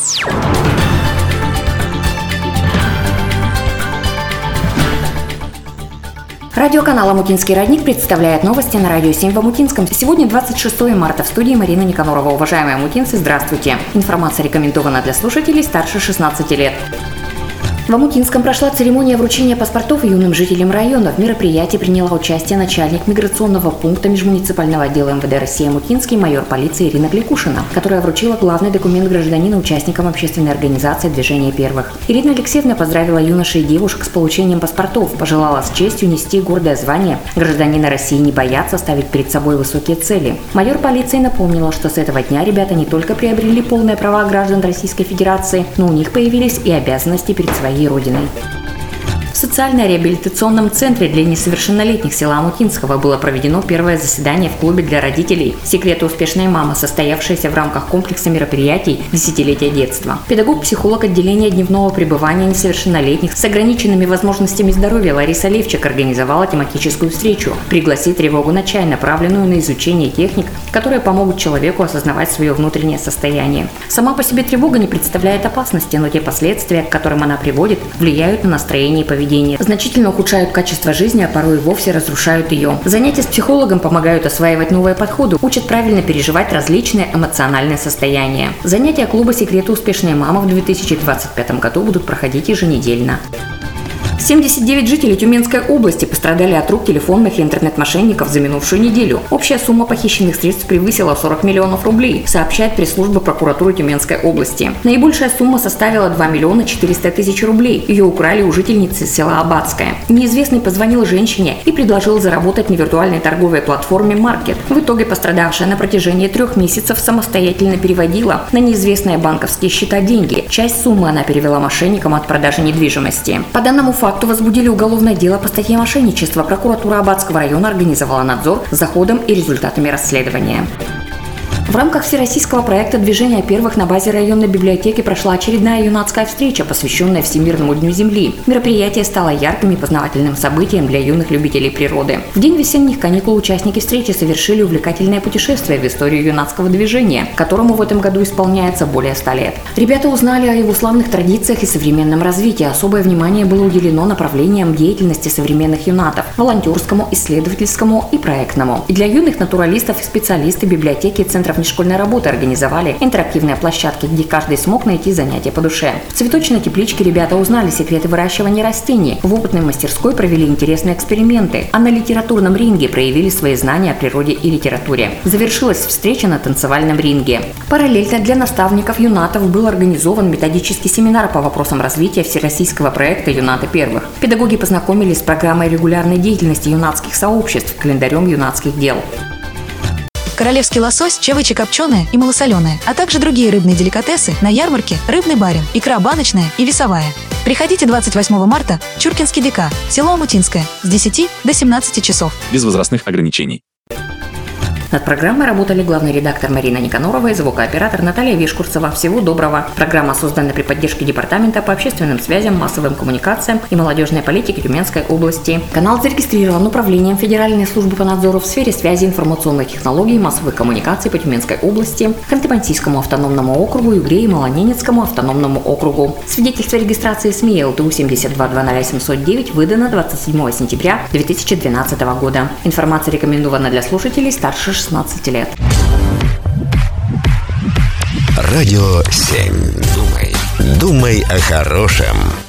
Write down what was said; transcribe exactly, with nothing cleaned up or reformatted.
Радиоканал «Омутинский родник» представляет новости на радио семь в Омутинском. Сегодня двадцать шестое марта. В студии Марина Никонорова. Уважаемые омутинцы, здравствуйте. Информация рекомендована для слушателей старше шестнадцати лет. В Омутинском прошла церемония вручения паспортов юным жителям района. В мероприятии приняла участие начальник миграционного пункта межмуниципального отдела эм вэ дэ России Омутинский майор полиции Ирина Кликушина, которая вручила главный документ гражданина участникам общественной организации «Движение первых». Ирина Алексеевна поздравила юношей и девушек с получением паспортов, пожелала с честью нести гордое звание гражданина России, не бояться ставить перед собой высокие цели. Майор полиции напомнила, что с этого дня ребята не только приобрели полные права граждан Российской Федерации, но у них появились и обязанности перед своей родиной. В социально-реабилитационном центре для несовершеннолетних села Омутинского было проведено первое заседание в клубе для родителей «Секреты успешной мамы», состоявшееся в рамках комплекса мероприятий «Десятилетие детства». Педагог-психолог отделения дневного пребывания несовершеннолетних с ограниченными возможностями здоровья Лариса Левчик организовала тематическую встречу «Пригласи тревогу на чай», направленную на изучение техник, которые помогут человеку осознавать свое внутреннее состояние. Сама по себе тревога не представляет опасности, но те последствия, к которым она приводит, влияют на настроение и поведение. Значительно ухудшают качество жизни, а порой и вовсе разрушают ее. Занятия с психологом помогают осваивать новые подходы, учат правильно переживать различные эмоциональные состояния. Занятия клуба «Секреты успешной мамы» в две тысячи двадцать пятом году будут проходить еженедельно. семьдесят девять жителей Тюменской области пострадали от рук телефонных и интернет-мошенников за минувшую неделю. Общая сумма похищенных средств превысила сорок миллионов рублей, сообщает пресс-служба прокуратуры Тюменской области. Наибольшая сумма составила два миллиона четыреста тысяч рублей. Ее украли у жительницы села Абадское. Неизвестный позвонил женщине и предложил заработать на виртуальной торговой платформе «Маркет». В итоге пострадавшая на протяжении трех месяцев самостоятельно переводила на неизвестные банковские счета деньги. Часть суммы она перевела мошенникам от продажи недвижимости. По данному факту факту возбудили уголовное дело по статье мошенничества. Прокуратура Абадского района организовала надзор за ходом и результатами расследования. В рамках всероссийского проекта «Движение первых» на базе районной библиотеки прошла очередная юнацкая встреча, посвященная Всемирному дню Земли. Мероприятие стало ярким и познавательным событием для юных любителей природы. В день весенних каникул участники встречи совершили увлекательное путешествие в историю юнацкого движения, которому в этом году исполняется более ста лет. Ребята узнали о его славных традициях и современном развитии. Особое внимание было уделено направлениям деятельности современных юнатов – волонтерскому, исследовательскому и проектному. И для юных натуралистов и специалисты библиотеки и центров нешкольной работы организовали интерактивные площадки, где каждый смог найти занятие по душе. В цветочной тепличке ребята узнали секреты выращивания растений, в опытной мастерской провели интересные эксперименты, а на литературном ринге проявили свои знания о природе и литературе. Завершилась встреча на танцевальном ринге. Параллельно для наставников юнатов был организован методический семинар по вопросам развития всероссийского проекта «Юнаты первых». Педагоги познакомились с программой регулярной деятельности юнацких сообществ, календарем юнацких дел. Королевский лосось, чавычи копченые и малосоленые, а также другие рыбные деликатесы на ярмарке «Рыбный барин», икра баночная и весовая. Приходите двадцать восьмого марта в Чуркинский ДК, село Омутинское, с десяти до семнадцати часов. Без возрастных ограничений. Над программой работали главный редактор Марина Никонорова и звукооператор Наталья Вишкурцева. Всего доброго. Программа создана при поддержке Департамента по общественным связям, массовым коммуникациям и молодежной политике Тюменской области. Канал зарегистрирован Управлением Федеральной службы по надзору в сфере связи, информационных технологий и массовых коммуникаций по Тюменской области, Ханты-Мансийскому автономному округу, Югре и Малоненецкому автономному округу. Свидетельство регистрации СМИ эл тэ у семь два два ноль семь ноль девять выдано двадцать седьмого сентября две тысячи двенадцатого года. Информация рекомендована для слушателей старше шестнадцати лет. Радио семь. Думай, думай о хорошем.